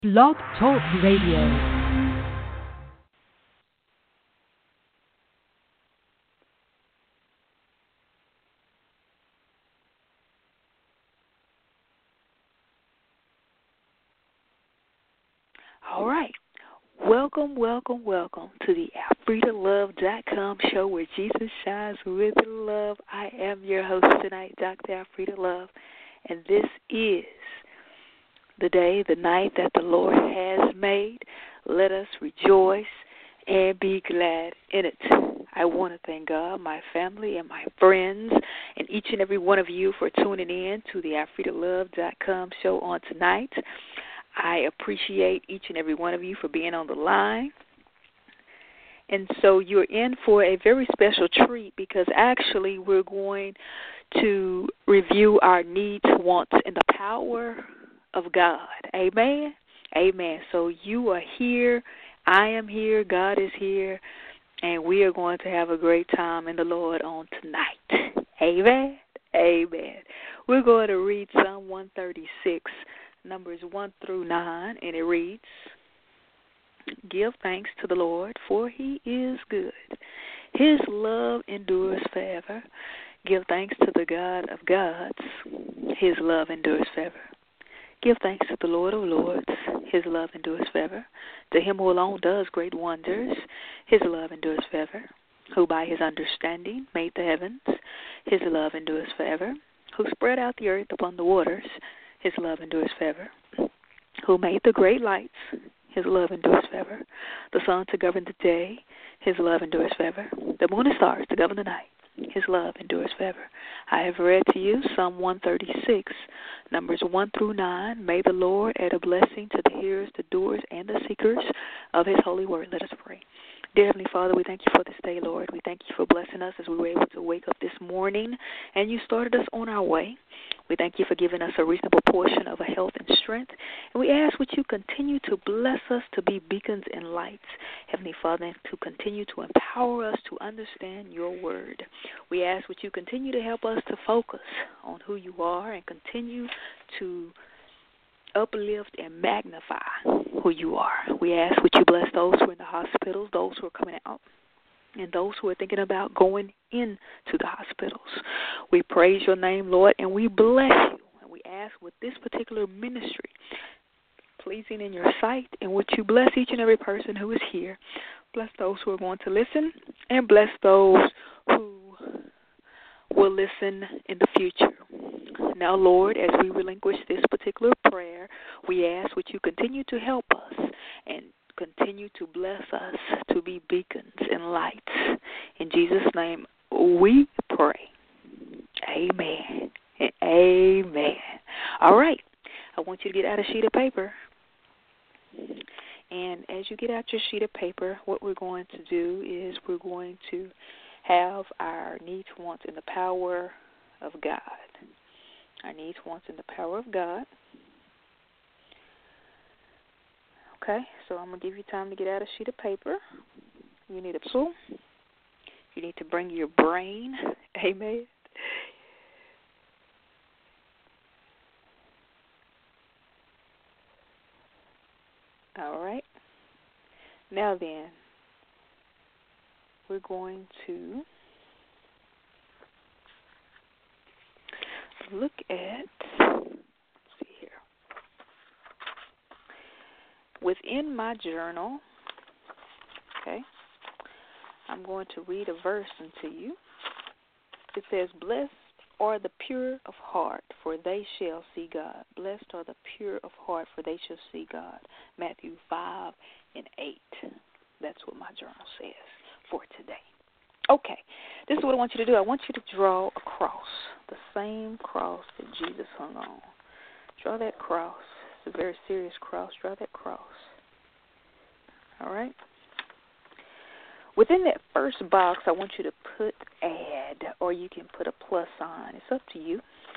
Blog Talk Radio. All right. Welcome to the AlfredaLove.com show where Jesus shines with love. I am your host tonight, Dr. Alfreda Love, and this is the day, the night that the Lord has made. Let us rejoice and be glad in it. I want to thank God, my family, and my friends, and each and every one of you for tuning in to the AlfredaLove.com show on tonight. I appreciate each and every one of you for being on the line. And so you're in for a very special treat because actually we're going to review our needs, wants, and the power of God. Amen? Amen. So you are here, I am here, God is here, and we are going to have a great time in the Lord on tonight. Amen? Amen. We're going to read Psalm 136, Numbers 1 through 9, and it reads, "Give thanks to the Lord, for he is good. His love endures forever. Give thanks to the God of gods. His love endures forever. Give thanks to the Lord of lords. His love endures forever. To him who alone does great wonders. His love endures forever. Who by his understanding made the heavens. His love endures forever. Who spread out the earth upon the waters. His love endures forever. Who made the great lights. His love endures forever. The sun to govern the day. His love endures forever. The moon and stars to govern the night. His love endures forever. I have read to you Psalm 136, Numbers 1 through 9. May the Lord add a blessing to the hearers, the doers, and the seekers of his holy word. Let us pray. Dear Heavenly Father, we thank you for this day, Lord. We thank you for blessing us as we were able to wake up this morning and you started us on our way. We thank you for giving us a reasonable portion of a health and strength. And we ask would you continue to bless us to be beacons and lights, Heavenly Father, and to continue to empower us to understand your word. We ask would you continue to help us to focus on who you are and continue to uplift and magnify who you are. We ask would you bless those who are in the hospitals, those who are coming out, and those who are thinking about going into the hospitals. We praise your name, Lord, and we bless you. And we ask with this particular ministry, pleasing in your sight, and would you bless each and every person who is here. Bless those who are going to listen, and bless those who will listen in the future. Now, Lord, as we relinquish this particular prayer, we ask would you continue to help us and continue to bless us to be beacons and lights. In Jesus' name we pray. Amen. And amen. All right. I want you to get out a sheet of paper. And as you get out your sheet of paper, what we're going to do is we're going to have our needs, wants, and the power of God. Our needs, wants, and the power of God. Okay, so I'm going to give you time to get out a sheet of paper. You need a pencil. You need to bring your brain. Amen. All right. Now then, we're going to look at, let's see here. Within my journal, okay, I'm going to read a verse into you. It says, "Blessed are the pure of heart, for they shall see God. Blessed are the pure of heart, for they shall see God." Matthew 5 and 8. That's what my journal says for today. Okay, this is what I want you to do. I want you to draw a cross, the same cross that Jesus hung on. Draw that cross. It's a very serious cross. Draw that cross. All right? Within that first box, I want you to put add, or you can put a plus sign. It's up to you.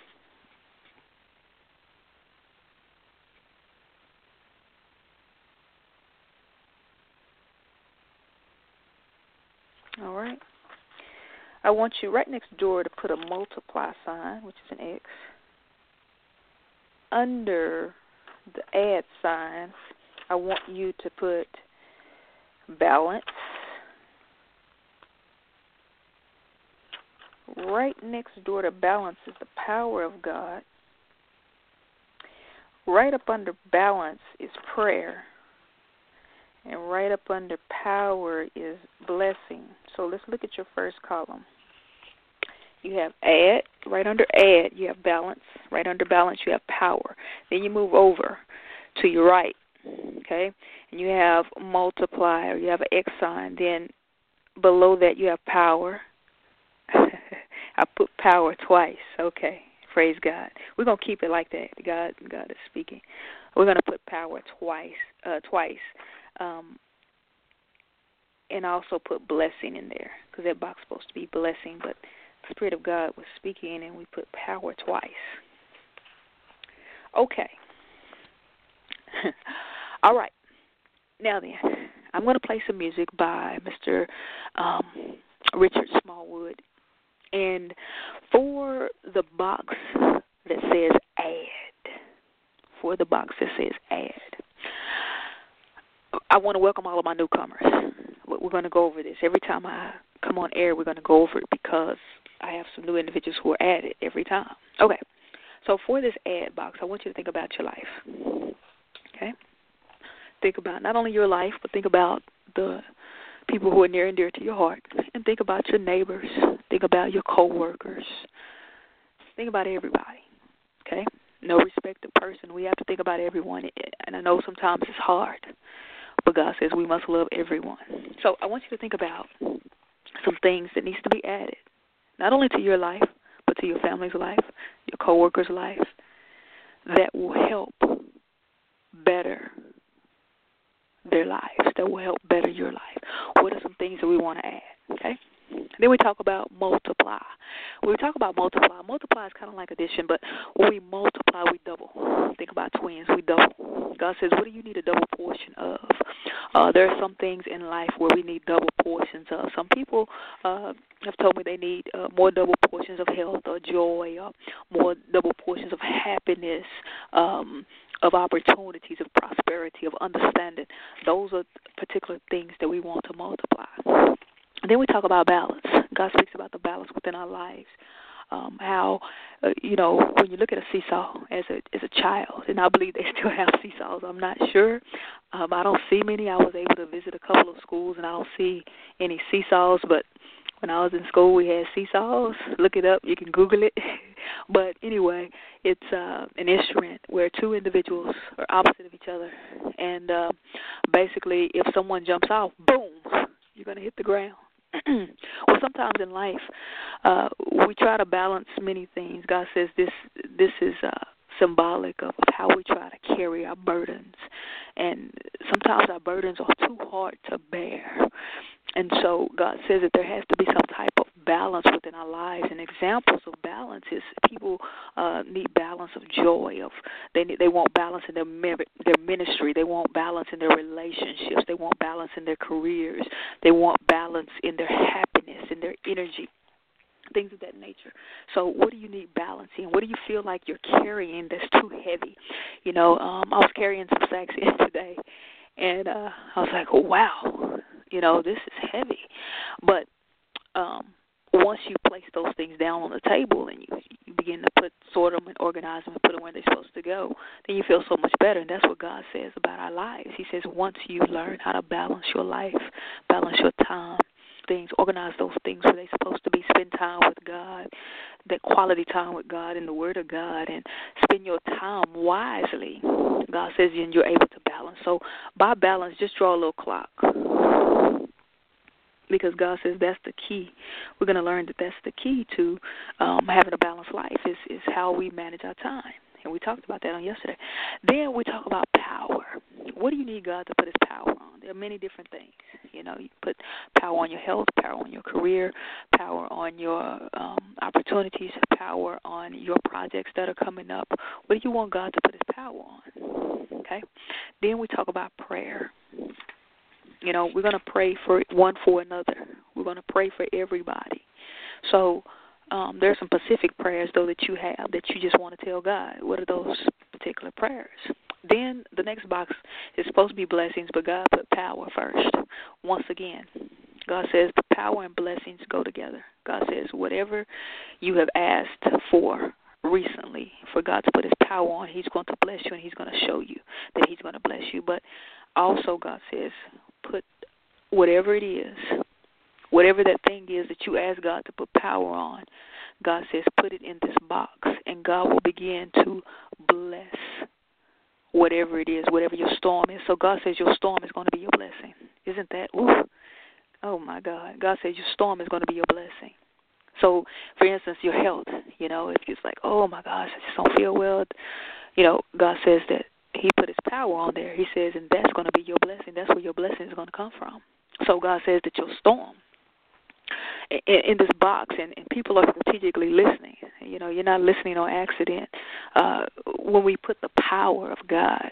All right? I want you right next door to put a multiply sign, which is an X, under the add sign, I want you to put balance. Right next door to balance is the power of God. Right up under balance is prayer. And right up under power is blessing. So let's look at your first column. You have add. Right under add, you have balance. Right under balance, you have power. Then you move over to your right, okay? And you have multiply, or you have an X sign. Then below that, you have power. I put power twice. Okay, praise God. We're going to keep it like that. God is speaking. We're going to put power twice. And also put blessing in there, because that box is supposed to be blessing, but the Spirit of God was speaking, and we put power twice. Okay. All right. Now then, I'm going to play some music by Mr. Richard Smallwood. And for the box that says add, I want to welcome all of my newcomers. We're going to go over this. Every time I come on air, we're going to go over it, because I have some new individuals who are added every time. Okay. So for this add box, I want you to think about your life. Okay? Think about not only your life, but think about the people who are near and dear to your heart. And think about your neighbors. Think about your co-workers. Think about everybody. Okay? No respect of person. We have to think about everyone. And I know sometimes it's hard, but God says we must love everyone. So I want you to think about some things that needs to be added, not only to your life, but to your family's life, your co-workers' life, that will help better their lives, that will help better your life. What are some things that we want to add, okay? Then we talk about multiply. When we talk about multiply is kind of like addition, but when we multiply, we double. Think about twins, we double. God says, what do you need a double portion of? There are some things in life where we need double portions of. Some people have told me they need more double portions of health or joy, or more double portions of happiness, of opportunities, of prosperity, of understanding. Those are particular things that we want to multiply. And then we talk about balance. God speaks about the balance within our lives. How, when you look at a seesaw as a child, and I believe they still have seesaws, I'm not sure. I don't see many. I was able to visit a couple of schools, and I don't see any seesaws, but when I was in school, we had seesaws. Look it up. You can Google it. But anyway, it's an instrument where two individuals are opposite of each other. And basically, if someone jumps off, boom, you're going to hit the ground. Well, sometimes in life, we try to balance many things. God says this is symbolic of how we try to carry our burdens. And sometimes our burdens are too hard to bear. And so God says that there has to be some type of balance within our lives. And examples of balance is people need balance of joy. They want balance in their ministry. They want balance in their relationships. They want balance in their careers. They want balance in their happiness, in their energy, things of that nature. So what do you need balance in? What do you feel like you're carrying that's too heavy? I was carrying some sacks in today, and I was like, oh, wow, this is heavy. But once you place those things down on the table and you begin to sort them and organize them and put them where they're supposed to go, then you feel so much better. And that's what God says about our lives. He says once you learn how to balance your life, balance your time, things, organize those things where they're supposed to be, spend time with God, that quality time with God and the Word of God, and spend your time wisely. God says you're able to balance. So by balance, just draw a little clock, because God says that's the key. We're going to learn that that's the key to having a balanced life is how we manage our time. And we talked about that on yesterday. Then we talk about power. What do you need God to put His power on? There are many different things. You can put power on your health, power on your career, power on your opportunities, power on your projects that are coming up. What do you want God to put His power on? Okay? Then we talk about prayer. We're going to pray for one for another. We're going to pray for everybody. So there are some specific prayers, though, that you have that you just want to tell God. What are those particular prayers? Then the next box is supposed to be blessings, but God put power first. Once again, God says the power and blessings go together. God says whatever you have asked for recently, for God to put his power on, he's going to bless you and he's going to show you that he's going to bless you. But also God says put whatever it is, whatever that thing is that you ask God to put power on, God says put it in this box and God will begin to bless whatever it is, whatever your storm is. So God says your storm is going to be your blessing. Isn't that, ooh, oh my God. God says your storm is going to be your blessing. So, for instance, your health, if it's like, oh my gosh, I just don't feel well, God says that he put his power on there. He says, and that's going to be your blessing. That's where your blessing is going to come from. So God says that your storm, in this box, and people are strategically listening. You're not listening on accident. When we put the power of God,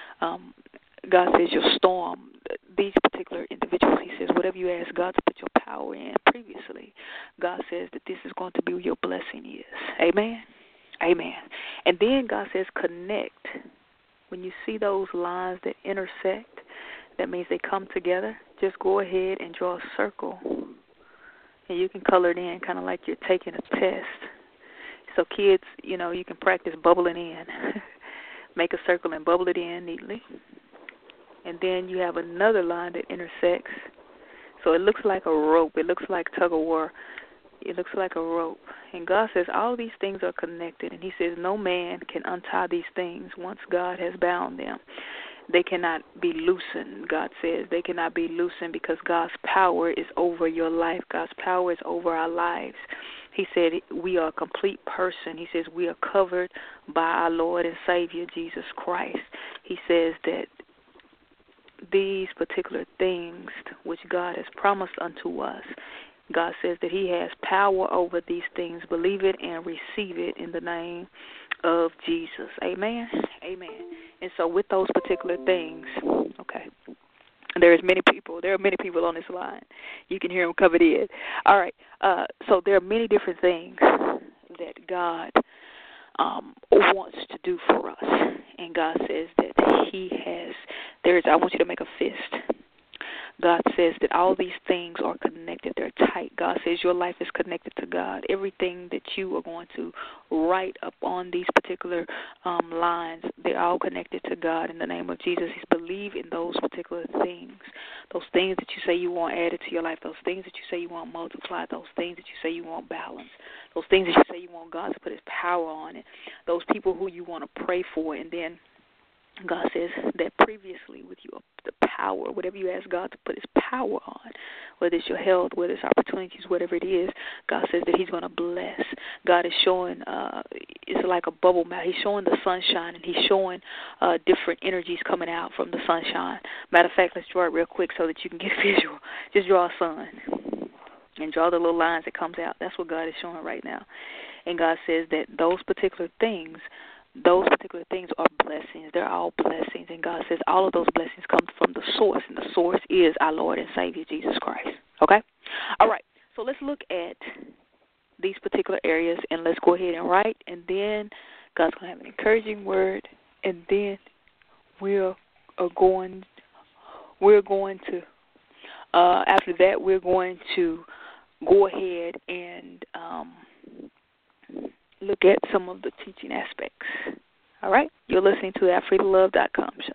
God says your storm, these particular individuals, he says, whatever you ask God to put your power in previously, God says that this is going to be where your blessing is. Amen? Amen. And then God says connect. When you see those lines that intersect, that means they come together. Just go ahead and draw a circle. And you can color it in kind of like you're taking a test. So kids, you can practice bubbling in. Make a circle and bubble it in neatly. And then you have another line that intersects. So it looks like a rope. It looks like tug of war. It looks like a rope. And God says all these things are connected. And he says no man can untie these things once God has bound them. They cannot be loosened, God says. They cannot be loosened because God's power is over your life. God's power is over our lives. He said we are a complete person. He says we are covered by our Lord and Savior, Jesus Christ. He says that these particular things which God has promised unto us, God says that he has power over these things. Believe it and receive it in the name of Jesus. Amen? Amen. And so with those particular things, okay, there are many people on this line. You can hear them covered in. All right. So there are many different things that God wants to do for us. And God says that he has, I want you to make a fist. God says that all these things are connected. They're tight. God says your life is connected to God. Everything that you are going to write up on these particular lines, they're all connected to God in the name of Jesus. He's believe in those particular things. Those things that you say you want added to your life. Those things that you say you want multiplied. Those things that you say you want balanced. Those things that you say you want God to put his power on it. Those people who you want to pray for, and then God says that previously with you, the power, whatever you ask God to put his power on, whether it's your health, whether it's opportunities, whatever it is, God says that he's going to bless. God is showing, it's like a bubble mouth. He's showing the sunshine, and he's showing different energies coming out from the sunshine. Matter of fact, let's draw it real quick so that you can get a visual. Just draw a sun and draw the little lines that comes out. That's what God is showing right now. And God says that those particular things are blessings. They're all blessings. And God says all of those blessings come from the source, and the source is our Lord and Savior, Jesus Christ. Okay? All right. So let's look at these particular areas, and let's go ahead and write, and then God's going to have an encouraging word, and then we're going to, after that, we're going to go ahead and look at some of the teaching aspects. All right? You're listening to the AfridaLove.com show.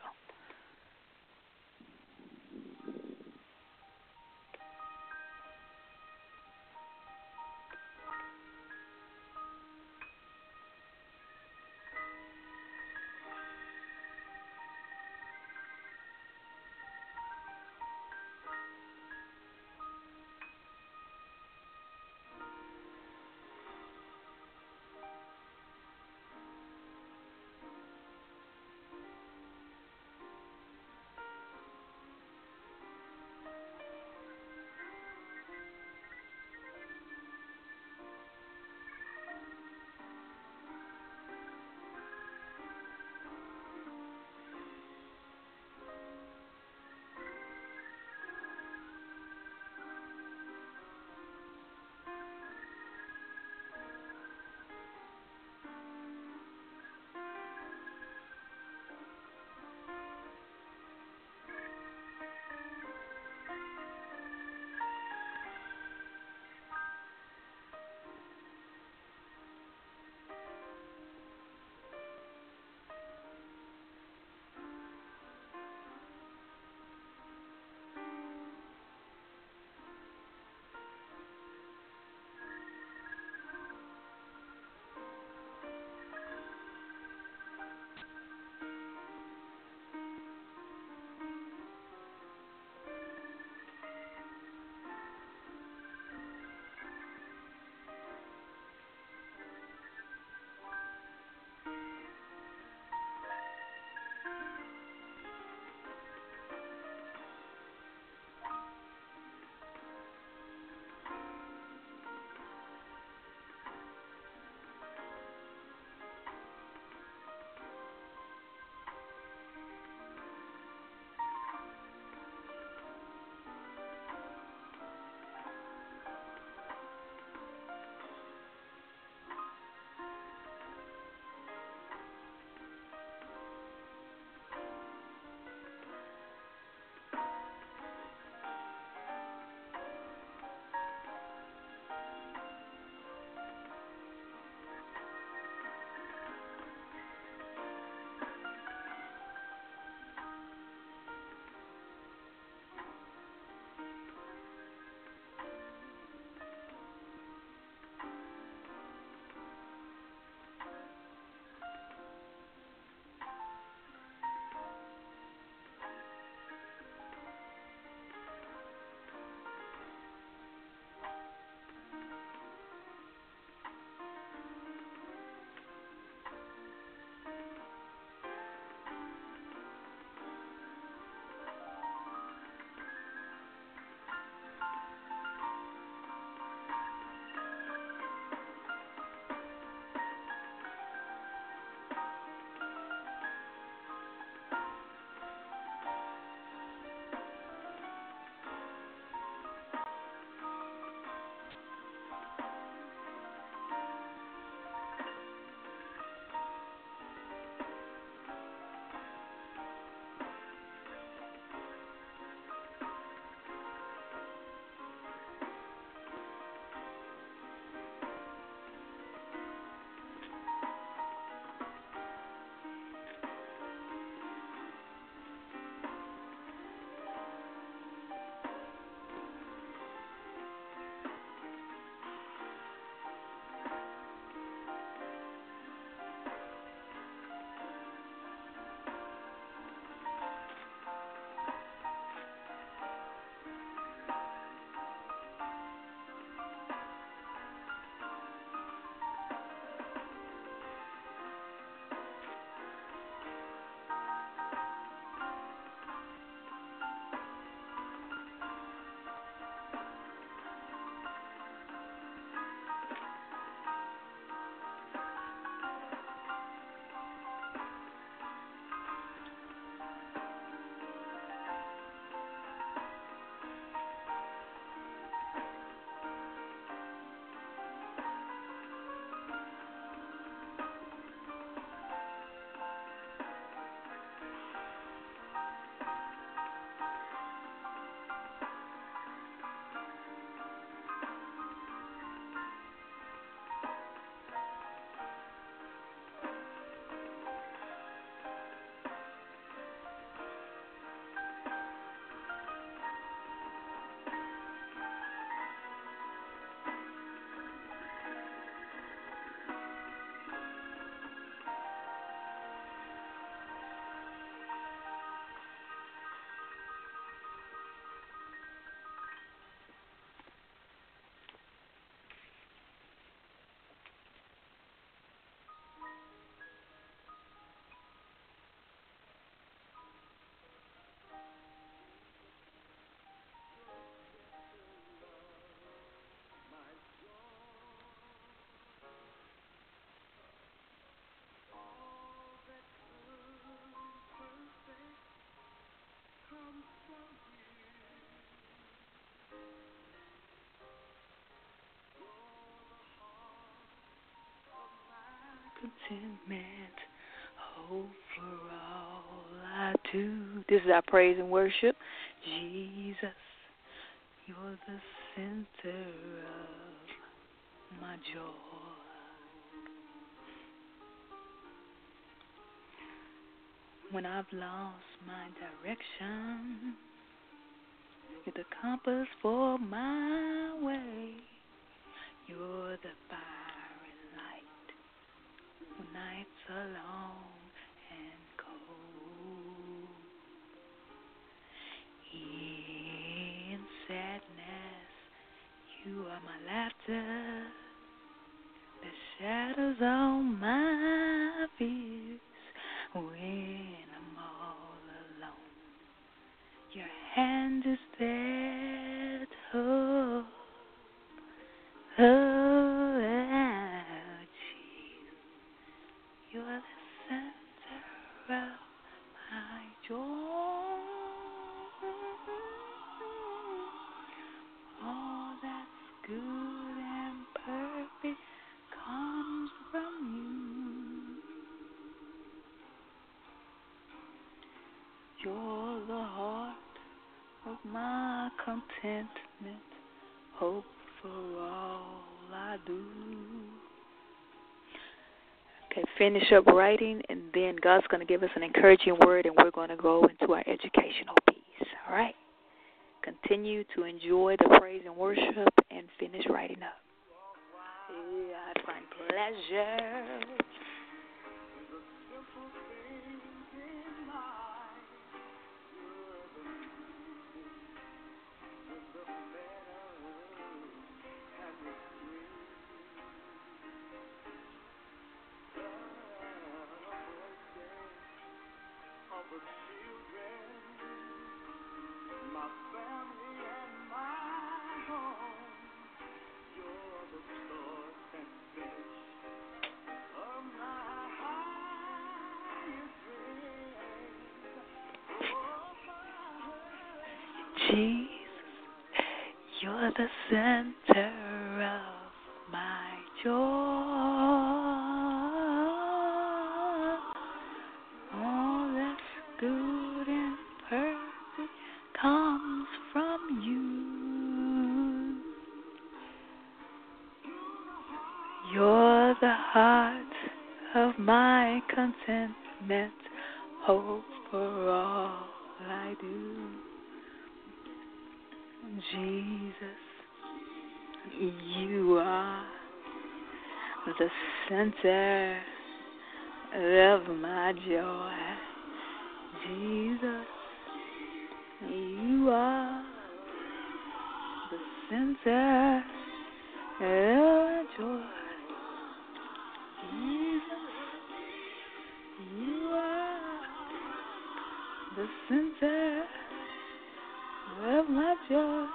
contentment over all I do. This is our praise and worship. Jesus, you're the center of my joy. When I've lost my direction, you're the compass for my way. You're the fire and light when nights are long and cold. In sadness, you are my laughter. The shadows on my fears. When I'm all alone, your hand is there to hold. Oh, Jesus, you're the center of my joy. All that's good and perfect comes from you. You're the heart of my contentment, hope for all I do. Okay, finish up writing, and then God's going to give us an encouraging word, and we're going to go into our educational piece. All right? Continue to enjoy the praise and worship and finish writing up. Yeah, I find pleasure. Jesus, you're the center of my joy. All that's good and perfect comes from you. You're the heart of my contentment, hope for all I do. Jesus, you are the center of my joy. Jesus, you are the center of my joy. Jesus, you are the center of my joy.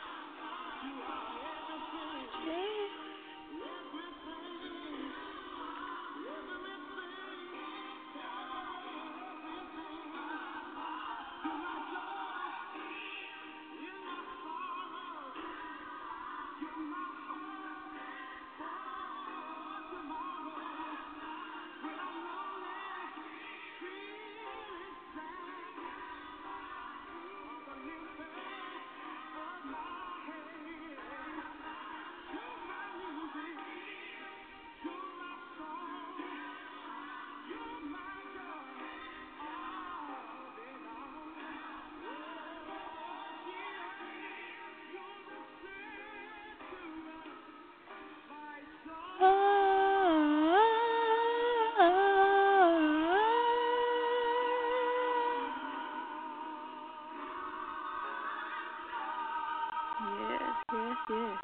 Yes.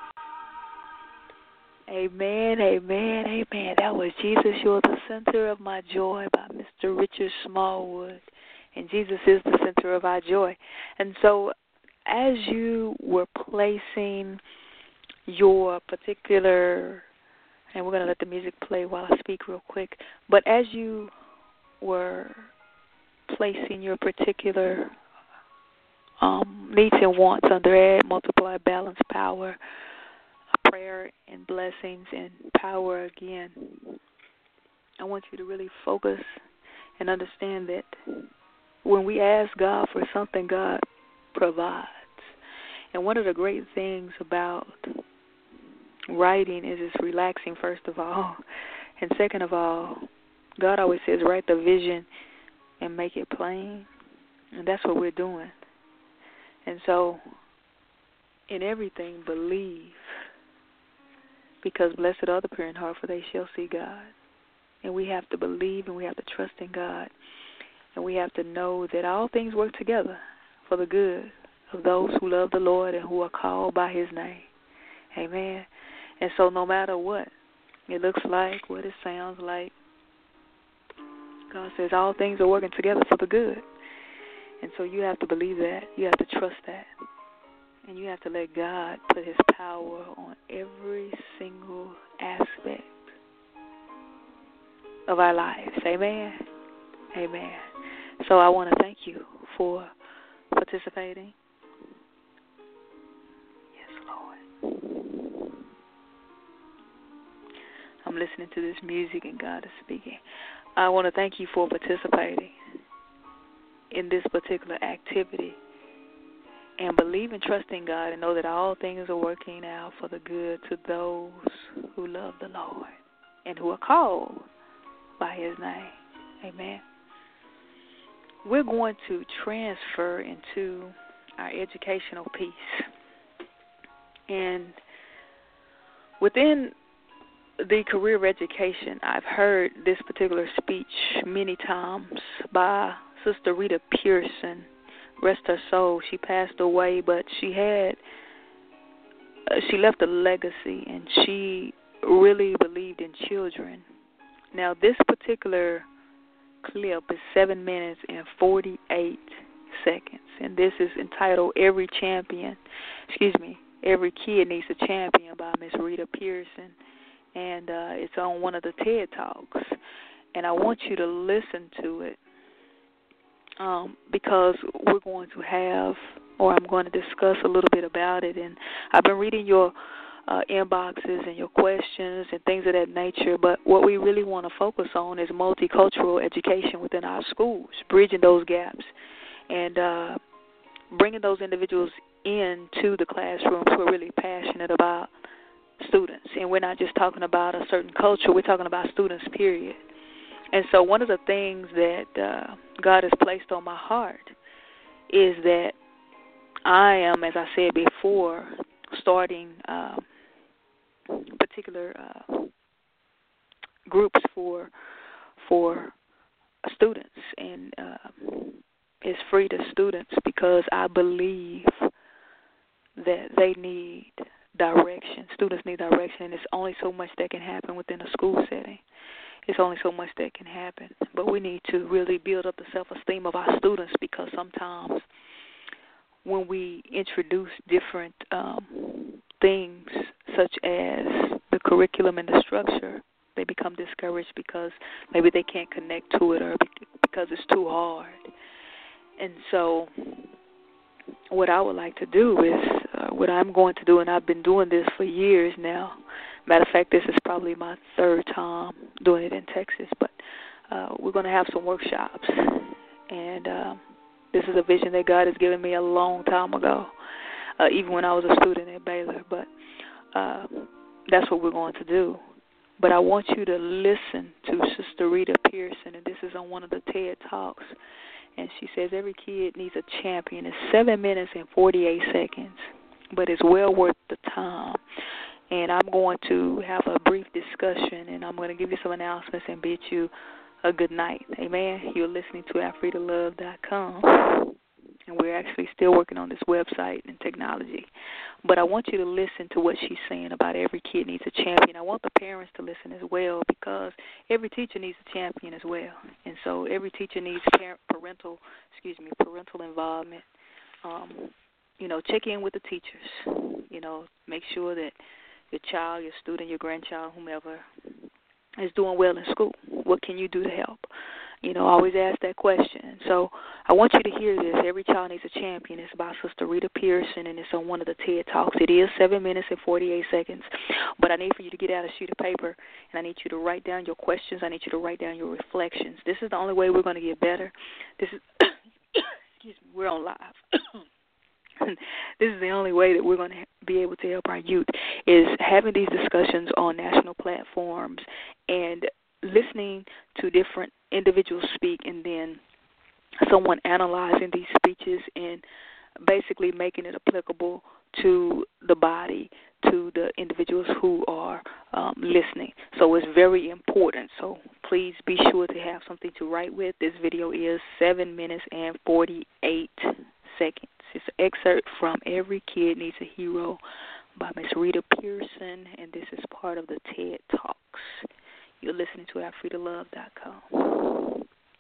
Amen, amen, amen. That was Jesus, You're the Center of My Joy by Mr. Richard Smallwood. And Jesus is the center of our joy. And so as you were placing your particular, and we're going to let the music play while I speak real quick, but as you were placing your particular needs and wants under Add, Multiply, Balance, Power, prayer and blessings and power again, I want you to really focus and understand that when we ask God for something, God provides. And one of the great things about writing is it's relaxing, first of all. And second of all, God always says, write the vision and make it plain. And that's what we're doing. And so, in everything, believe. Because blessed are the pure in heart, for they shall see God. And we have to believe and we have to trust in God. And we have to know that all things work together for the good of those who love the Lord and who are called by His name. Amen. And so no matter what it looks like, what it sounds like, God says all things are working together for the good. And so you have to believe that. You have to trust that. And you have to let God put His power on every single aspect of our lives. Amen. Amen. So I want to thank you for participating. Yes, Lord. I'm listening to this music and God is speaking. I want to thank you for participating in this particular activity. And believe and trust in God and know that all things are working out for the good to those who love the Lord and who are called by His name. Amen. We're going to transfer into our educational piece. And within the career of education, I've heard this particular speech many times by Sister Rita Pearson. Rest her soul. She passed away, but she left a legacy, and she really believed in children. Now, this particular clip is 7 minutes and 48 seconds, and this is entitled Every Kid Needs a Champion by Miss Rita Pearson, and it's on one of the TED Talks, and I want you to listen to it. Because we're going to have, or I'm going to discuss a little bit about it. And I've been reading your inboxes and your questions and things of that nature, but what we really want to focus on is multicultural education within our schools, bridging those gaps, and bringing those individuals into the classrooms who are really passionate about students. And we're not just talking about a certain culture, we're talking about students, period. And so one of the things that God has placed on my heart is that I am, as I said before, starting particular groups for students, and it's free to students because I believe that they need direction. Students need direction, and there's only so much that can happen within a school setting. It's only so much that can happen. But we need to really build up the self-esteem of our students, because sometimes when we introduce different things such as the curriculum and the structure, they become discouraged because maybe they can't connect to it or because it's too hard. And so what I would like to do is what I'm going to do, and I've been doing this for years now. Matter of fact, this is probably my third time doing it in Texas, but we're going to have some workshops. And this is a vision that God has given me a long time ago, even when I was a student at Baylor. But that's what we're going to do. But I want you to listen to Sister Rita Pearson, and this is on one of the TED Talks. And she says every kid needs a champion. It's 7 minutes and 48 seconds, but it's well worth the time. And I'm going to have a brief discussion, and I'm going to give you some announcements and bid you a good night. Amen. You're listening to AfridaLove.com, and we're actually still working on this website and technology. But I want you to listen to what she's saying about every kid needs a champion. I want the parents to listen as well, because every teacher needs a champion as well. And so every teacher needs parental involvement. Check in with the teachers. Make sure that your child, your student, your grandchild, whomever, is doing well in school. What can you do to help? Always ask that question. So I want you to hear this. Every Child Needs a Champion. It's about Sister Rita Pearson, and it's on one of the TED Talks. It is 7 minutes and 48 seconds. But I need for you to get out a sheet of paper, and I need you to write down your questions. I need you to write down your reflections. This is the only way we're going to get better. This is, excuse me, we're on live. This is the only way that we're going to be able to help our youth, is having these discussions on national platforms and listening to different individuals speak, and then someone analyzing these speeches and basically making it applicable to the body, to the individuals who are listening. So it's very important. So please be sure to have something to write with. This video is 7 minutes and 48 seconds. It's an excerpt from Every Kid Needs a Hero by Miss Rita Pearson, and this is part of the TED Talks. You're listening to AfridaLove.com.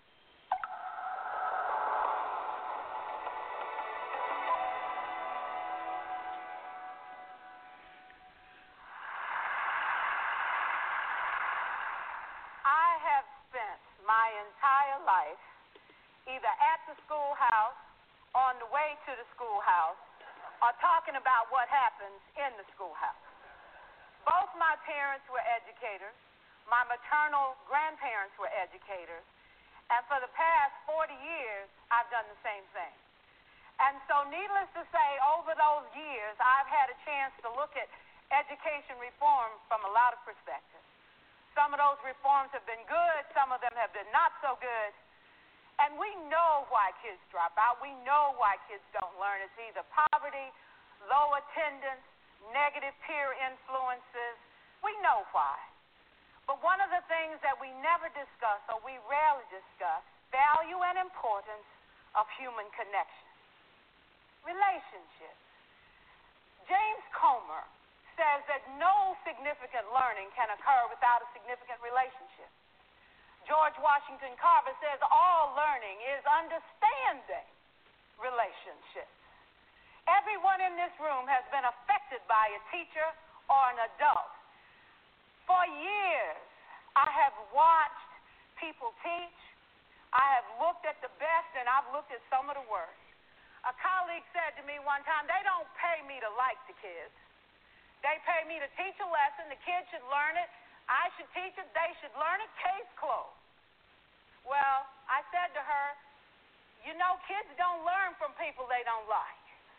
I have spent my entire life either at the schoolhouse, on the way to the schoolhouse, or talking about what happens in the schoolhouse. Both my parents were educators. My maternal grandparents were educators. And for the past 40 years, I've done the same thing. And so needless to say, over those years, I've had a chance to look at education reform from a lot of perspectives. Some of those reforms have been good. Some of them have been not so good. And we know why kids drop out. We know why kids don't learn. It's either poverty, low attendance, negative peer influences. We know why. But one of the things that we never discuss, or we rarely discuss, value and importance of human connection. Relationships. James Comer says that no significant learning can occur without a significant relationship. George Washington Carver says all learning is understanding relationships. Everyone in this room has been affected by a teacher or an adult. For years, I have watched people teach. I have looked at the best, and I've looked at some of the worst. A colleague said to me one time, they don't pay me to like the kids. They pay me to teach a lesson. The kids should learn it. I should teach it. They should learn it. Case closed. Well, I said to her, kids don't learn from people they don't like.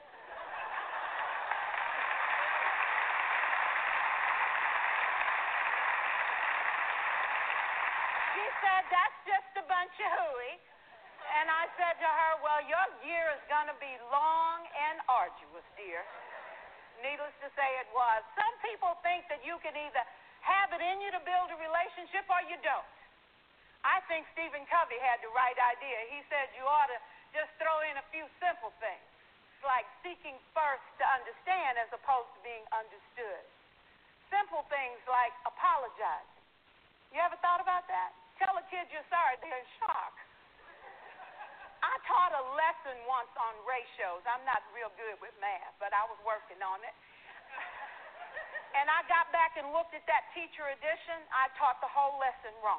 She said, that's just a bunch of hooey. And I said to her, well, your year is going to be long and arduous, dear. Needless to say, it was. Some people think that you can either have it in you to build a relationship or you don't. I think Stephen Covey had the right idea. He said you ought to just throw in a few simple things, like seeking first to understand as opposed to being understood. Simple things like apologizing. You ever thought about that? Tell a kid you're sorry, they're in shock. I taught a lesson once on ratios. I'm not real good with math, but I was working on it. And I got back and looked at that teacher edition. I taught the whole lesson wrong.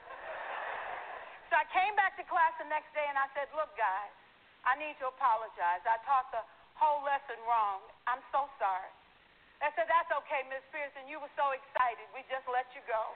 So I came back to class the next day and I said, look, guys, I need to apologize. I taught the whole lesson wrong. I'm so sorry. They said, that's okay, Miss Pearson. You were so excited. We just let you go.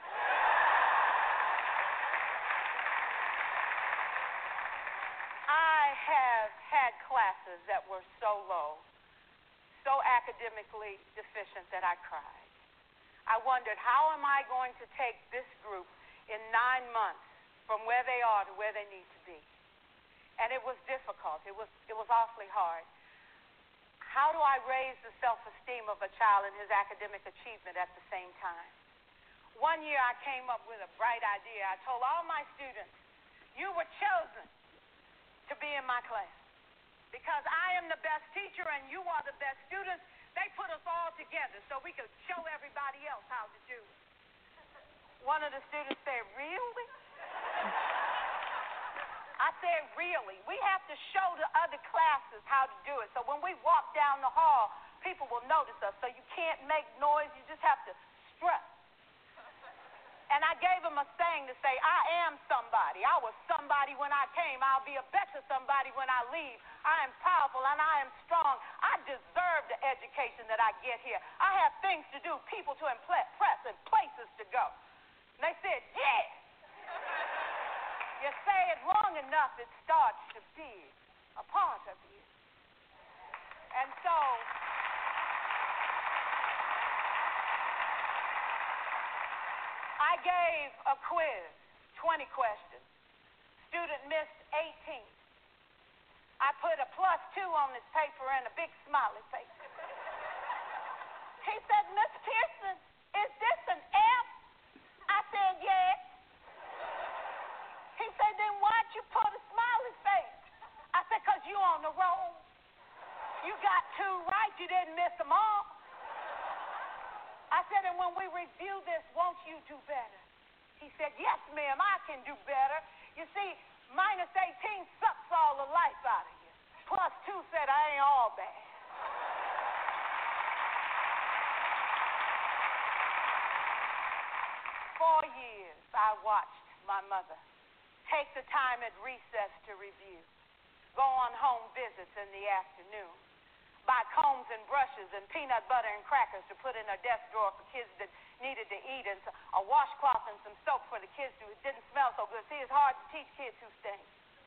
I have had classes that were so low, so academically deficient that I cried. I wondered, how am I going to take this group in 9 months from where they are to where they need to be? And it was difficult. It was awfully hard. How do I raise the self-esteem of a child and his academic achievement at the same time? One year I came up with a bright idea. I told all my students, you were chosen to be in my class because I am the best teacher and you are the best students. They put us all together so we could show everybody else how to do it. One of the students said, really? I said, really? We have to show the other classes how to do it. So when we walk down the hall, people will notice us. So you can't make noise. You just have to strut. And I gave him a saying to say, I am somebody. I was somebody when I came. I'll be a better somebody when I leave. I am powerful and I am strong. I deserve the education that I get here. I have things to do, people to impress, and places to go. And they said, yeah. You say it long enough, it starts to be a part of you. And so I gave a quiz, 20 questions. Student missed 18. I put a +2 on this paper and a big smiley face. He said, Miss Pearson, is this an F? I said, yes. He said, then why'd you put a smiley face? I said, because you on the roll. You got 2 right, you didn't miss them all. I said, and when we review this, won't you do better? He said, yes, ma'am, I can do better. You see, -18 sucks all the life out of you. +2 said, I ain't all bad. For years, I watched my mother take the time at recess to review, go on home visits in the afternoon, buy combs and brushes and peanut butter and crackers to put in her desk drawer for kids that needed to eat, and a washcloth and some soap for the kids who didn't smell so good. See, it's hard to teach kids who stink.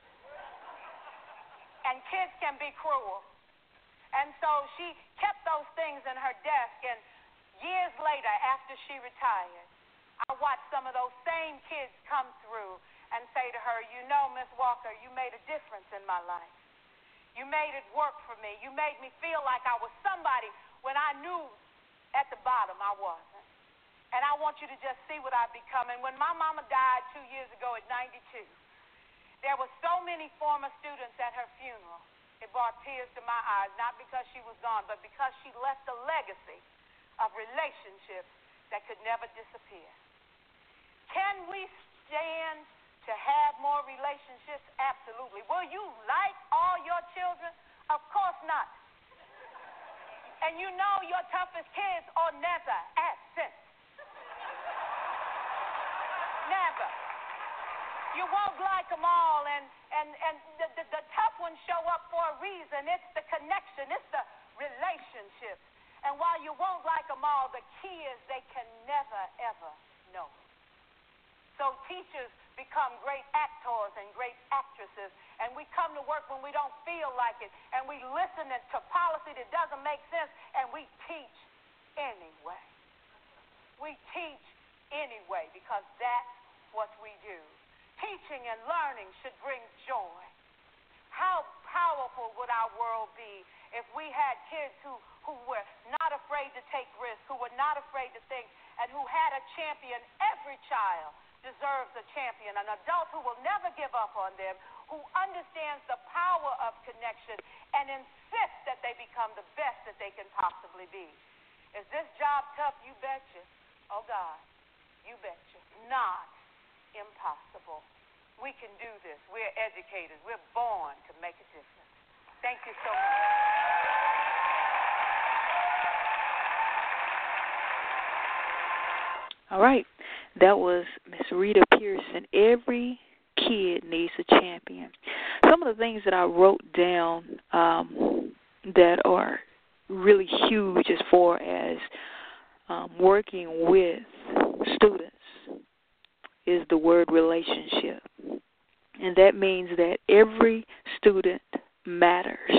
And kids can be cruel. And so she kept those things in her desk, and years later, after she retired, I watched some of those same kids come through and say to her, you know, Miss Walker, you made a difference in my life. You made it work for me. You made me feel like I was somebody when I knew at the bottom I wasn't. And I want you to just see what I've become. And when my mama died 2 years ago at 92, there were so many former students at her funeral. It brought tears to my eyes, not because she was gone, but because she left a legacy of relationships that could never disappear. Can we stand to have more relationships? Absolutely. Will you like all your children? Of course not. And you know your toughest kids are never absent. Never. You won't like them all, and the tough ones show up for a reason. It's the connection. It's the relationships. And while you won't like them all, the key is they can never, ever know. So teachers become great actors and great actresses, and we come to work when we don't feel like it, and we listen to policy that doesn't make sense, and we teach anyway. We teach anyway because that's what we do. Teaching and learning should bring joy. How powerful would our world be if we had kids who were not afraid to take risks, who were not afraid to think, and who had a champion? Every child deserves a champion, an adult who will never give up on them, who understands the power of connection and insists that they become the best that they can possibly be. Is this job tough? You betcha. Oh, God, you betcha. Not impossible. We can do this. We're educators. We're born to make a difference. Thank you so much. All right. That was Miss Rita Pearson. Every kid needs a champion. Some of the things that I wrote down that are really huge as far as working with students is the word relationship. And that means that every student matters.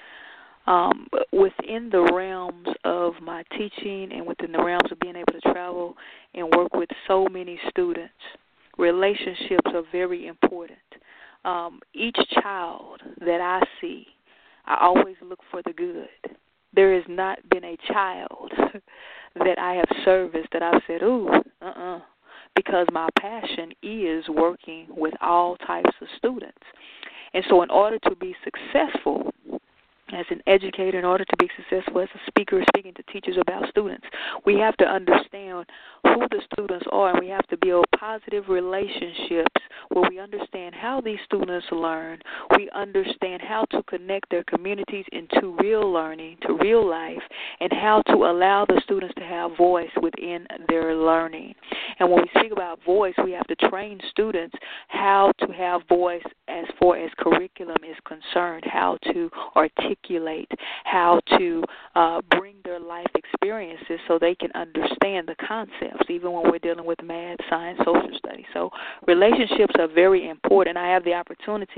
Within the realms of my teaching and within the realms of being able to travel and work with so many students, relationships are very important. Each child that I see, I always look for the good. There has not been a child that I have serviced that I've said, because my passion is working with all types of students. And so in order to be successful as an educator, in order to be successful as a speaker speaking to teachers about students, we have to understand who the students are, and we have to build positive relationships where we understand how these students learn. We understand how to connect their communities into real learning, to real life, and how to allow the students to have voice within their learning. And when we speak about voice, we have to train students how to have voice as far as curriculum is concerned, how to articulate, how to bring their life experiences so they can understand the concepts, even when we're dealing with math, science, social studies. So relationships are very important. I'm going to have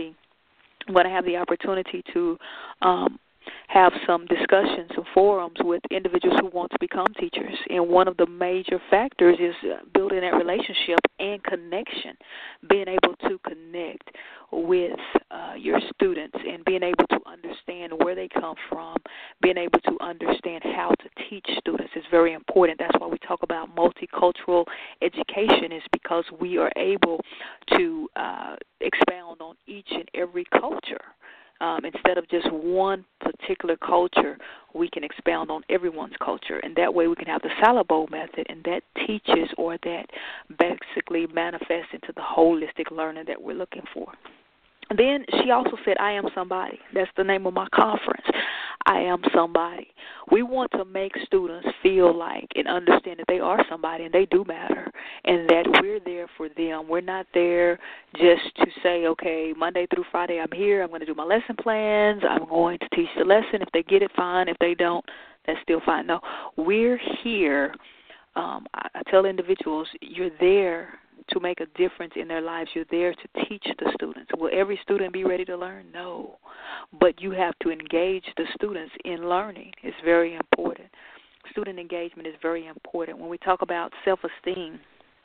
the opportunity to have some discussions, some forums with individuals who want to become teachers. And one of the major factors is building that relationship and connection, being able to connect with your students and being able to understand where they come from, being able to understand how to teach students is very important. That's why we talk about multicultural education, is because we are able to expound on each and every culture. Instead of just one particular culture, we can expound on everyone's culture. And that way we can have the salad bowl method, and that teaches, or that basically manifests into the holistic learning that we're looking for. Then she also said, I am somebody. That's the name of my conference. I am somebody. We want to make students feel like and understand that they are somebody and they do matter, and that we're there for them. We're not there just to say, okay, Monday through Friday I'm here, I'm going to do my lesson plans, I'm going to teach the lesson. If they get it, fine. If they don't, that's still fine. No, we're here. I tell individuals, you're there to make a difference in their lives. You're there to teach the students. Will every student be ready to learn? No. But you have to engage the students in learning. It's very important. Student engagement is very important. When we talk about self-esteem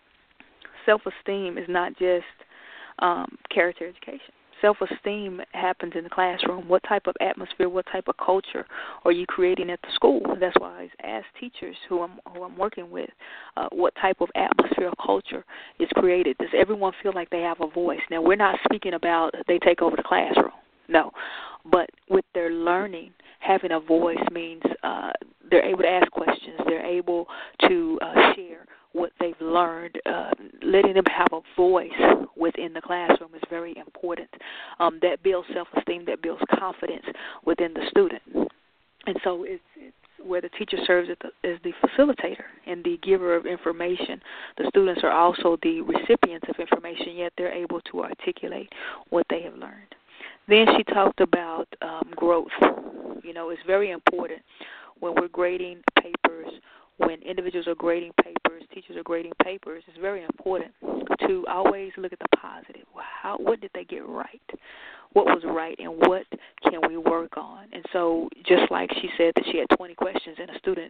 is not just character education. Self-esteem happens in the classroom. What type of atmosphere, what type of culture are you creating at the school? That's why I ask teachers who I'm working with, what type of atmosphere or culture is created. Does everyone feel like they have a voice? Now, we're not speaking about they take over the classroom. No. But with their learning, having a voice means they're able to ask questions. They're able to share what they've learned. Letting them have a voice within the classroom is very important. That builds self-esteem, that builds confidence within the student. And so it's where the teacher serves as the facilitator and the giver of information. The students are also the recipients of information, yet they're able to articulate what they have learned. Then she talked about growth. You know, it's very important when we're grading papers, when individuals are grading papers, teachers are grading papers, it's very important to always look at the positive. What did they get right? What was right, and what can we work on? And so just like she said that she had 20 questions and a student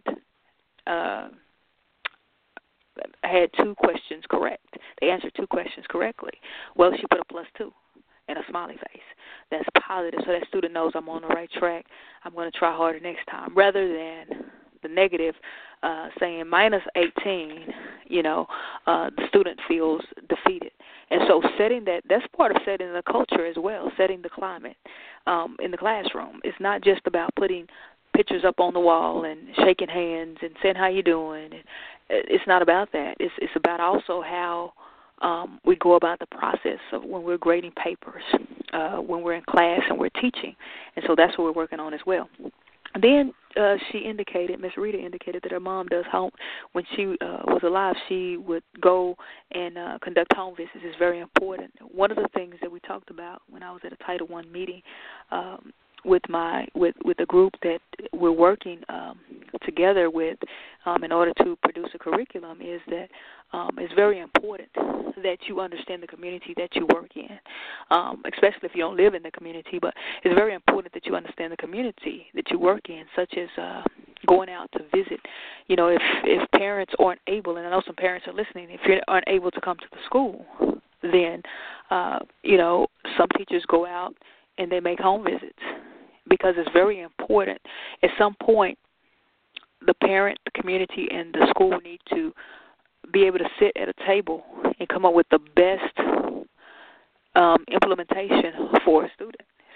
had 2 questions correct. They answered 2 questions correctly. Well, she put a +2 and a smiley face. That's positive, so that student knows I'm on the right track. I'm going to try harder next time, rather than the negative saying -18, the student feels defeated. And so setting that's part of setting the culture as well, setting the climate in the classroom. It's not just about putting pictures up on the wall and shaking hands and saying how you doing. It's not about that. It's about also how we go about the process of when we're grading papers, when we're in class and we're teaching. And so that's what we're working on as well. Then she indicated, Miss Rita indicated that her mom does home. When she was alive, she would go and conduct home visits. It's very important. One of the things that we talked about when I was at a Title I meeting with the group that we're working together with in order to produce a curriculum is that it's very important that you understand the community that you work in, especially if you don't live in the community. But it's very important that you understand the community that you work in, such as going out to visit. If parents aren't able, and I know some parents are listening, if you aren't able to come to the school, then, some teachers go out and they make home visits, because it's very important. At some point, the parent, the community, and the school need to be able to sit at a table and come up with the best implementation for a student.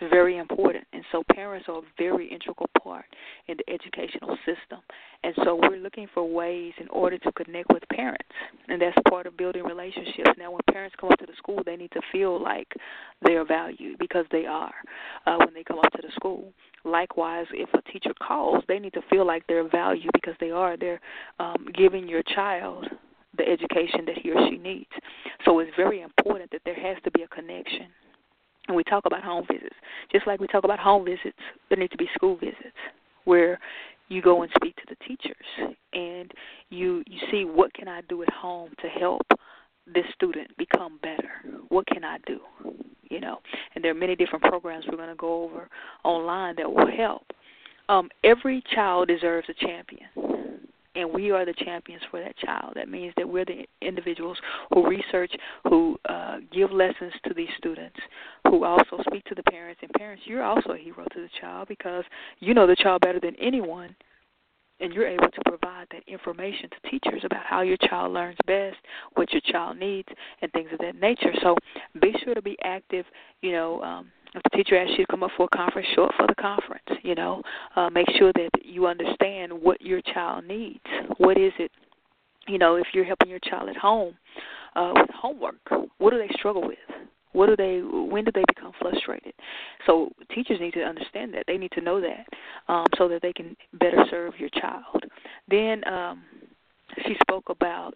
It's very important. And so parents are a very integral part in the educational system. And so we're looking for ways in order to connect with parents, and that's part of building relationships. Now, when parents come up to the school, they need to feel like they're valued, because they are when they come up to the school. Likewise, if a teacher calls, they need to feel like they're valued, because they are. They're giving your child the education that he or she needs. So it's very important that there has to be a connection. And we talk about home visits. Just like we talk about home visits, there need to be school visits where you go and speak to the teachers and you see, what can I do at home to help this student become better? What can I do? And there are many different programs we're going to go over online that will help. Every child deserves a champion, and we are the champions for that child. That means that we're the individuals who research, who give lessons to these students, who also speak to the parents. And parents, you're also a hero to the child, because you know the child better than anyone, and you're able to provide that information to teachers about how your child learns best, what your child needs, and things of that nature. So be sure to be active. If the teacher asks you to come up for a conference, show up for the conference. Make sure that you understand what your child needs. What is it, if you're helping your child at home with homework, what do they struggle with? When do they become frustrated? So teachers need to understand that. They need to know that so that they can better serve your child. Then she spoke about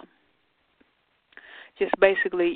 just basically,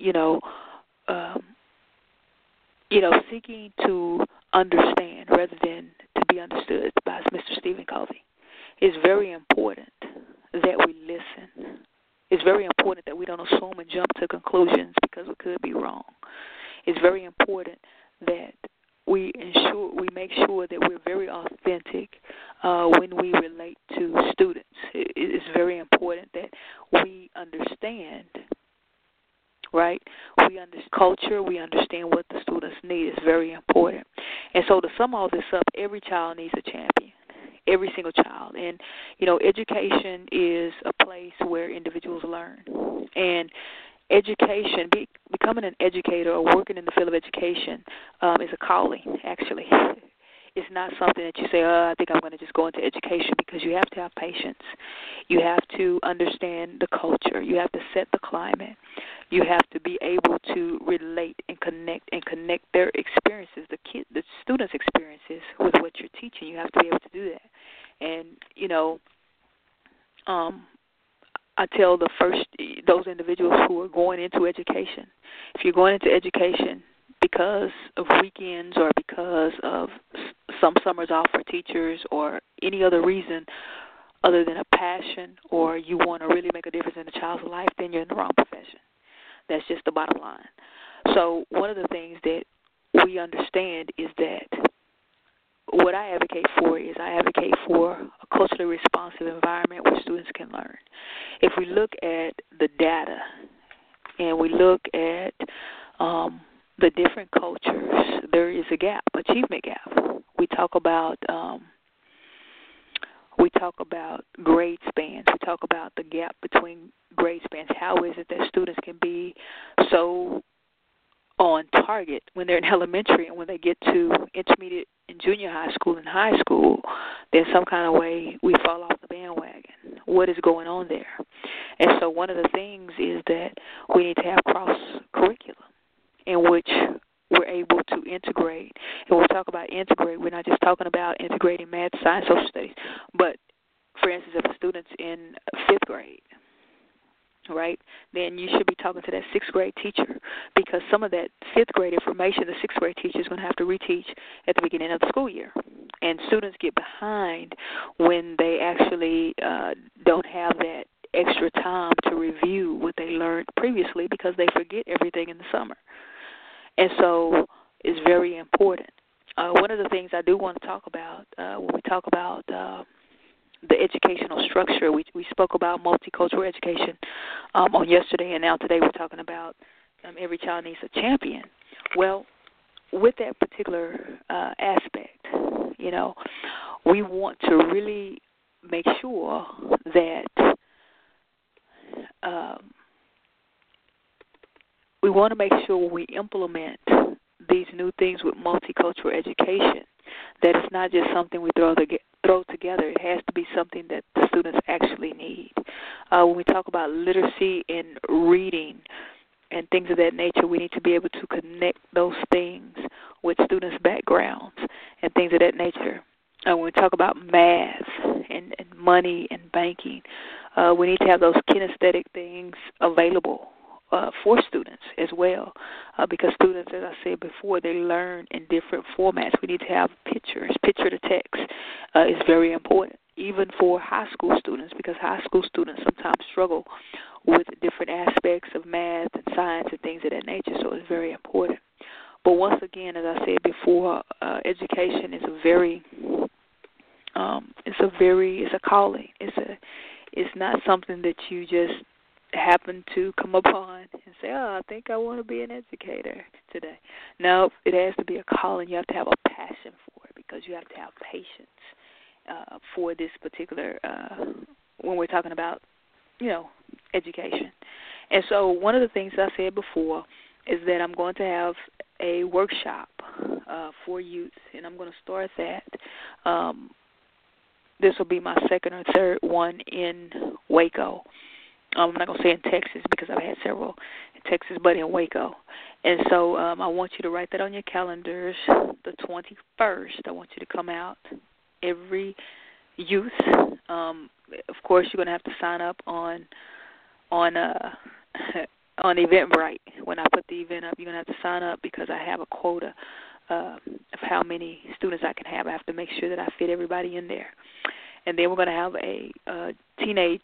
seeking to understand rather than to be understood by Mr. Stephen Covey. It's very important that we listen. It's very important that we don't assume and jump to conclusions, because we could be wrong. It's very important that we make sure that we're very authentic when we relate to students. It's very important that we understand, right? We understand culture. We understand what the students need. It's very important. And so to sum all this up, every child needs a champion. Every single child. And, education is a place where individuals learn. And education, becoming an educator or working in the field of education is a calling, actually. It's not something that you say, I think I'm going to just go into education, because you have to have patience. You have to understand the culture. You have to set the climate. You have to be able to relate and connect their experiences, the students' experiences, with what you're teaching. You have to be able to do that. And, I tell those individuals who are going into education, if you're going into education because of weekends or because of some summers off for teachers or any other reason other than a passion, or you want to really make a difference in a child's life, then you're in the wrong profession. That's just the bottom line. So one of the things that we understand is that what I advocate for is a culturally responsive environment where students can learn. If we look at the data and we look at the different cultures, there is a gap, achievement gap. We talk about grade spans. We talk about the gap between grade spans. How is it that students can be so on target when they're in elementary, and when they get to intermediate and junior high school and high school, then some kind of way we fall off the bandwagon. What is going on there? And so one of the things is that we need to have cross-curriculum in which we're able to integrate. And when we talk about integrate, we're not just talking about integrating math, science, social studies, but, for instance, if a student's in 5th grade, right, then you should be talking to that 6th grade teacher, because some of that 5th grade information the 6th grade teacher is going to have to reteach at the beginning of the school year. And students get behind when they actually don't have that extra time to review what they learned previously, because they forget everything in the summer. And so it's very important. One of the things I do want to talk about when we talk about the educational structure, we spoke about multicultural education on yesterday, and now today we're talking about every child needs a champion. Well, with that particular aspect, we want to really make sure that we implement these new things with multicultural education, that it's not just something we throw together. It has to be something that the students actually need. When we talk about literacy and reading and things of that nature, we need to be able to connect those things with students' backgrounds and things of that nature. When we talk about math and money and banking, we need to have those kinesthetic things available for students as well, because students, as I said before, they learn in different formats. We need to have pictures. Picture to text is very important, even for high school students, because high school students sometimes struggle with different aspects of math and science and things of that nature, so it's very important. But once again, as I said before, education is it's a calling. It's not something that you just happen to come upon and say, I think I want to be an educator today. No, it has to be a calling. You have to have a passion for it, because you have to have patience for this particular, when we're talking about, education. And so one of the things I said before is that I'm going to have a workshop for youth, and I'm going to start that. This will be my second or third one in Waco. I'm not going to say in Texas, because I've had several in Texas, but in Waco. And so I want you to write that on your calendars, the 21st. I want you to come out, every youth. Of course, you're going to have to sign up on Eventbrite. When I put the event up, you're going to have to sign up, because I have a quota of how many students I can have. I have to make sure that I fit everybody in there. And then we're going to have a teenage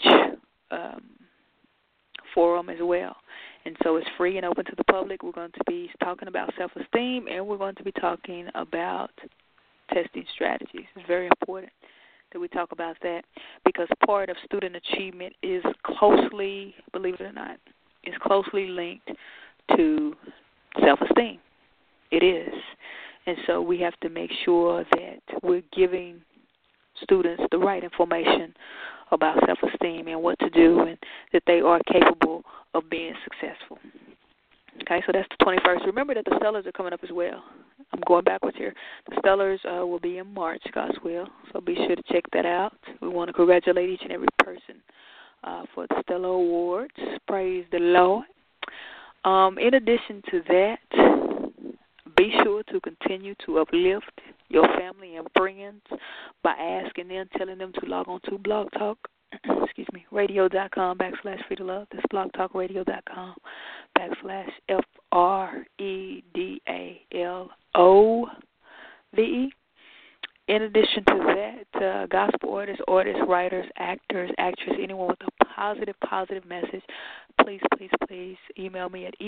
forum as well. And so it's free and open to the public. We're going to be talking about self-esteem, and we're going to be talking about testing strategies. It's very important that we talk about that, because part of student achievement is closely, believe it or not, is closely linked to self-esteem. It is. And so we have to make sure that we're giving students the right information about self-esteem and what to do, and that they are capable of being successful. Okay, so that's the 21st. Remember that the Stellars are coming up as well. I'm going backwards here. The Stellars will be in March, God's will, so be sure to check that out. We want to congratulate each and every person for the Stellar Awards. Praise the Lord. In addition to that, be sure to continue to uplift your family and friends by asking them, telling them to log on to Blog Talk, radio.com/freedolove. That's blogtalkradio.com/FREDALOVE. In addition to that, gospel artists, writers, actors, actresses, anyone with a positive message, please email me at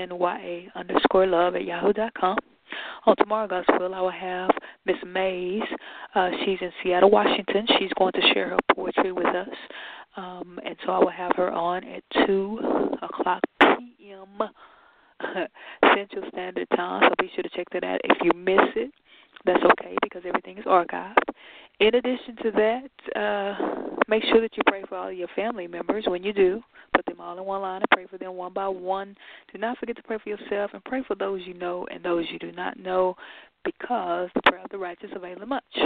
EMONYA_love@yahoo.com. On tomorrow, God's will, I will have Miss Mays. She's in Seattle, Washington. She's going to share her poetry with us. And so I will have her on at 2 o'clock p.m. Central Standard Time. So be sure to check that out. If you miss it, that's okay, because everything is archived. In addition to that, make sure that you pray for all your family members. When you do, put them all in one line and pray for them one by one. Do not forget to pray for yourself, and pray for those you know and those you do not know, because the prayer of the righteous availeth much.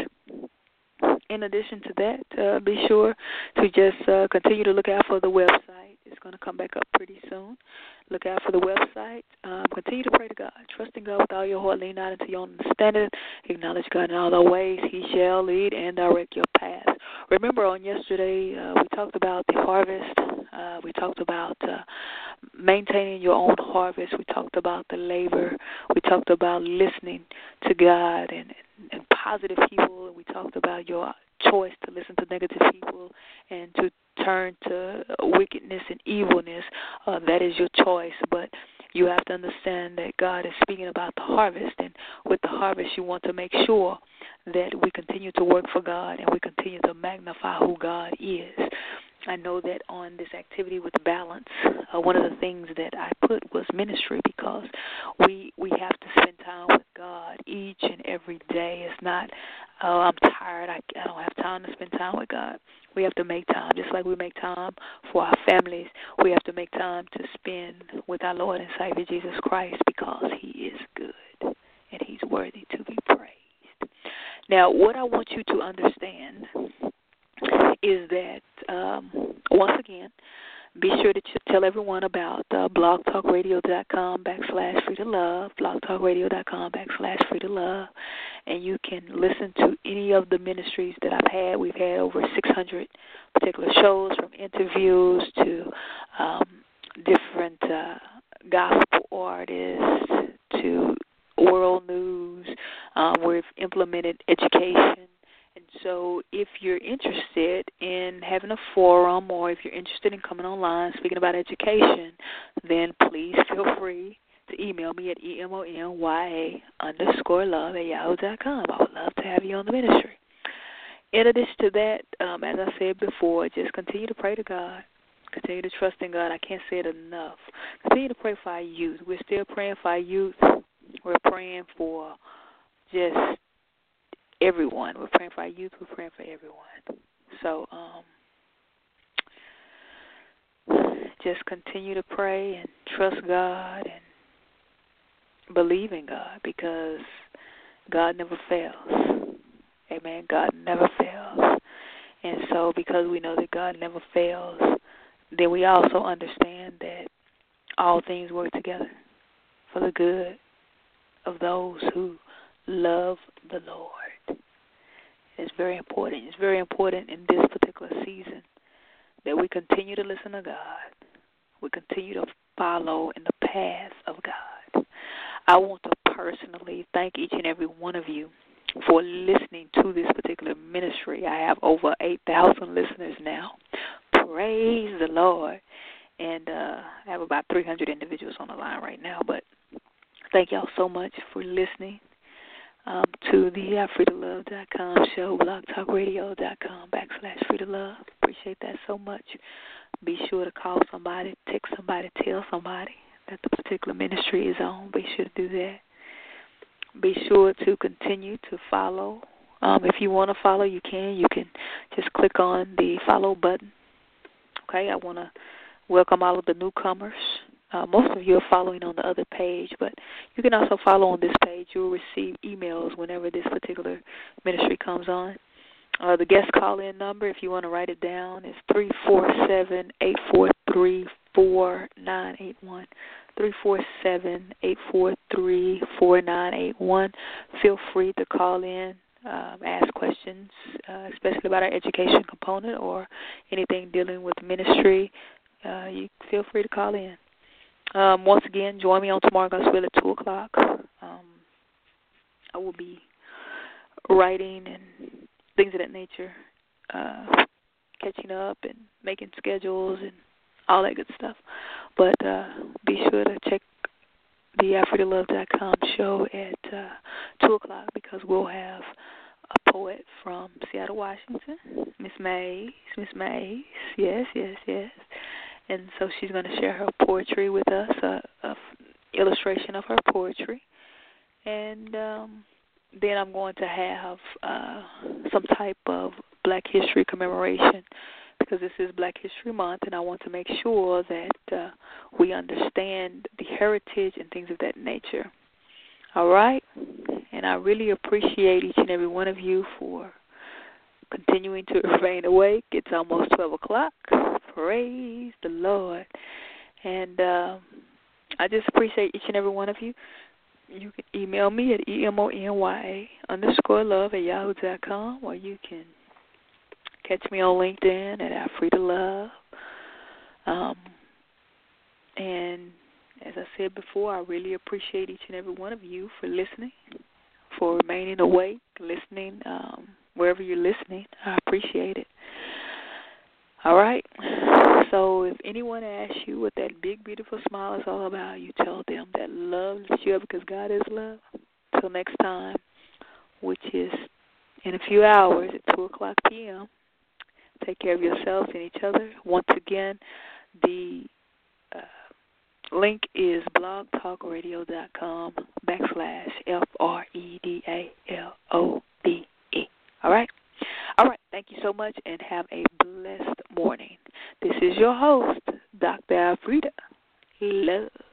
In addition to that, be sure to just continue to look out for the website. It's going to come back up pretty soon. Look out for the website. Continue to pray to God. Trust in God with all your heart. Lean not into your own understanding. Acknowledge God in all thy ways. He shall lead and direct your path. Remember, on yesterday, we talked about the harvest. We talked about maintaining your own harvest. We talked about the labor. We talked about listening to God and positive people. And we talked about your choice to listen to negative people and to turn to wickedness and evilness. That is your choice, but you have to understand that God is speaking about the harvest, and with the harvest you want to make sure that we continue to work for God and we continue to magnify who God is. I know that on this activity with balance, one of the things that I put was ministry, because we have to spend time with God each and every day. It's not, I'm tired, I don't have time to spend time with God. We have to make time, just like we make time for our families. We have to make time to spend with our Lord and Savior Jesus Christ, because He is good. and he's worthy to be praised. Now, what I want you to understand is that, once again, be sure to tell everyone about blogtalkradio.com/freetolove, blogtalkradio.com/freetolove, and you can listen to any of the ministries that I've had. We've had over 600 particular shows, from interviews to different gospel artists to world news. We've implemented education. And so if you're interested in having a forum, or if you're interested in coming online speaking about education, then please feel free to email me at emonya_love@yahoo.com. I would love to have you on the ministry. In addition to that, as I said before, just continue to pray to God. Continue to trust in God. I can't say it enough. Continue to pray for our youth. We're still praying for our youth. We're praying for just everyone. We're praying for our youth. We're praying for everyone. So just continue to pray and trust God and believe in God, because God never fails. Amen. God never fails. And so because we know that God never fails, then we also understand that all things work together for the good of those who love the Lord. It's very important. It's very important in this particular season that we continue to listen to God. We continue to follow in the path of God. I want to personally thank each and every one of you for listening to this particular ministry. I have over 8,000 listeners now. Praise the Lord. And I have about 300 individuals on the line right now. But thank y'all so much for listening to the freetolove.com show, blogtalkradio.com/freetolove. Appreciate that so much. Be sure to call somebody, text somebody, tell somebody that the particular ministry is on. Be sure to do that. Be sure to continue to follow. If you want to follow, you can. You can just click on the follow button. Okay, I want to welcome all of the newcomers. Most of you are following on the other page, but you can also follow on this page. You'll receive emails whenever this particular ministry comes on. The guest call-in number, if you want to write it down, is 347-843-4981. 347-843-4981. Feel free to call in, ask questions, especially about our education component or anything dealing with ministry. You feel free to call in. Once again, join me on tomorrow, Gospel at 2 o'clock. I will be writing and things of that nature, catching up and making schedules and all that good stuff. But be sure to check the freetolove.com show at 2 o'clock, because we'll have a poet from Seattle, Washington, Miss Mays. Yes. And so she's going to share her poetry with us, an illustration of her poetry. And then I'm going to have some type of Black History commemoration, because this is Black History Month, and I want to make sure that we understand the heritage and things of that nature. All right? And I really appreciate each and every one of you for continuing to remain awake. It's almost 12 o'clock. Praise the Lord. And I just appreciate each and every one of you. You can email me at emonya_love@yahoo.com, or you can catch me on LinkedIn at freetolove. And as I said before, I really appreciate each and every one of you for listening, for remaining awake, listening wherever you're listening. I appreciate it. All right. So if anyone asks you what that big, beautiful smile is all about, you tell them that love lifts you up, because God is love. Till next time, which is in a few hours at 2 o'clock p.m., take care of yourselves and each other. Once again, the link is blogtalkradio.com/FREDALOVE. All right? All right. Thank you so much, and have a blessed morning. This is your host, Dr. Alfreda Love.